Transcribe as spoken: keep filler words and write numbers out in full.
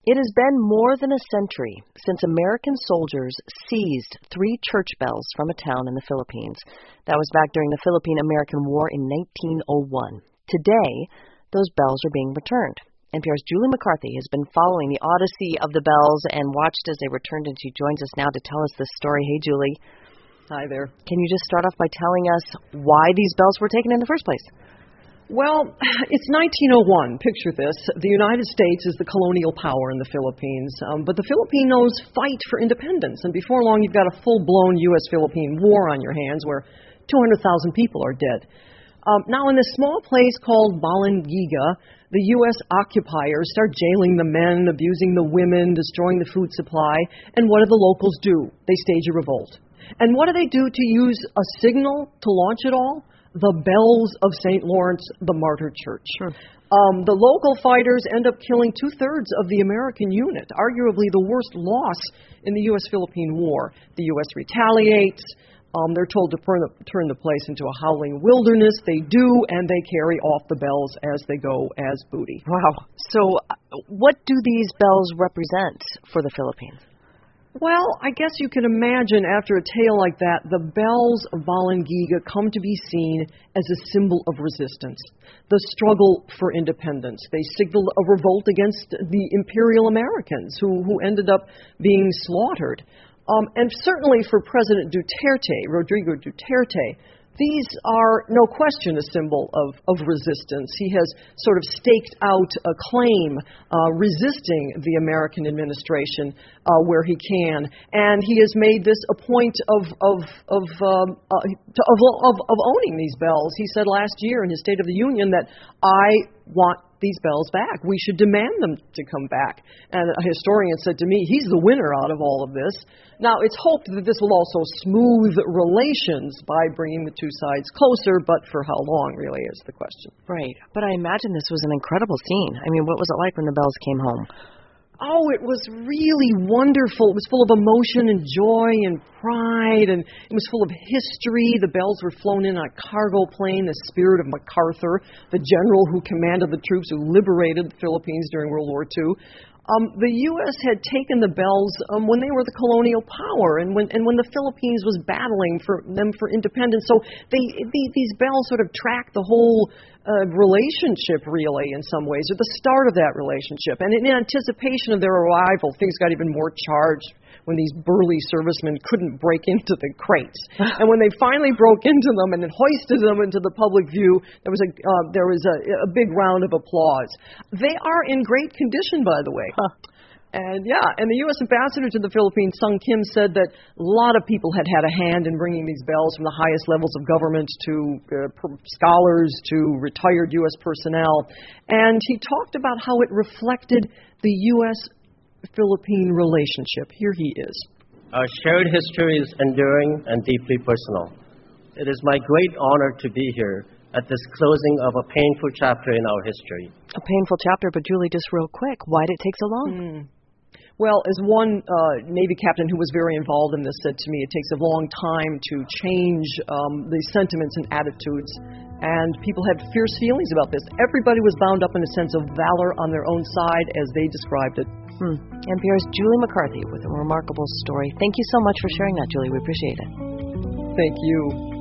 It has been more than a century since American soldiers seized three church bells from a town in the Philippines. That was back during the Philippine-American War in nineteen oh one. Today, those bells are being returned. N P R's Julie McCarthy has been following the odyssey of the bells and watched as they returned, and she joins us now to tell us this story. Hey, Julie. Hi there. Can you just start off by telling us why these bells were taken in the first place? Well, it's nineteen oh one. Picture this. The United States is the colonial power in the Philippines, um, but the Filipinos fight for independence, and before long you've got a full-blown U S Philippine war on your hands where two hundred thousand people are dead. Um, now, in this small place called Balangiga, the U S occupiers start jailing the men, abusing the women, destroying the food supply, and what do the locals do? They stage a revolt. And what do they do to use a signal to launch it all? The bells of Saint Lawrence, the martyr church. Sure. Um, the local fighters end up killing two-thirds of the American unit, arguably the worst loss in the U S Philippine War. The U S retaliates. Um, they're told to turn the, turn the place into a howling wilderness. They do, and they carry off the bells as they go as booty. Wow. So uh, what do these bells represent for the Philippines? Well, I guess you can imagine after a tale like that, the bells of Balangiga come to be seen as a symbol of resistance, the struggle for independence. They signal a revolt against the imperial Americans who, who ended up being slaughtered. Um, and certainly for President Duterte, Rodrigo Duterte, these are, no question, a symbol of, of resistance. He has sort of staked out a claim uh, resisting the American administration uh, where he can. And he has made this a point of, of, of, um, uh, to, of, of, of owning these bells. He said last year in his State of the Union that I want these bells back. We should demand them to come back. And a historian said to me, he's the winner out of all of this. Now, it's hoped that this will also smooth relations by bringing the two sides closer, but for how long, really, is the question. Right. But I imagine this was an incredible scene. I mean, what was it like when the bells came home? Oh, it was really wonderful. It was full of emotion and joy and pride, and it was full of history. The bells were flown in on a cargo plane, the spirit of MacArthur, the general who commanded the troops who liberated the Philippines during World War Two. Um, the U S had taken the bells um, when they were the colonial power, and when and when the Philippines was battling for them for independence. So they, they these bells sort of track the whole uh, relationship, really, in some ways, or the start of that relationship. And in anticipation of their arrival, things got even more charged when these burly servicemen couldn't break into the crates. And when they finally broke into them and then hoisted them into the public view, there was a uh, there was a, a big round of applause. They are in great condition, by the way. Huh. And yeah, and the U S ambassador to the Philippines, Sung Kim, said that a lot of people had had a hand in bringing these bells from the highest levels of government to uh, scholars to retired U S personnel. And he talked about how it reflected the U S Philippine relationship. Here he is. Our shared history is enduring and deeply personal. It is my great honor to be here at this closing of a painful chapter in our history. A painful chapter, but Julie, just real quick, why did it take so long? Mm. Well, as one uh, Navy captain who was very involved in this said to me, it takes a long time to change um, the sentiments and attitudes, and people had fierce feelings about this. Everybody was bound up in a sense of valor on their own side, as they described it. Hmm. N P R's Julie McCarthy with a remarkable story. Thank you so much for sharing that, Julie. We appreciate it. Thank you.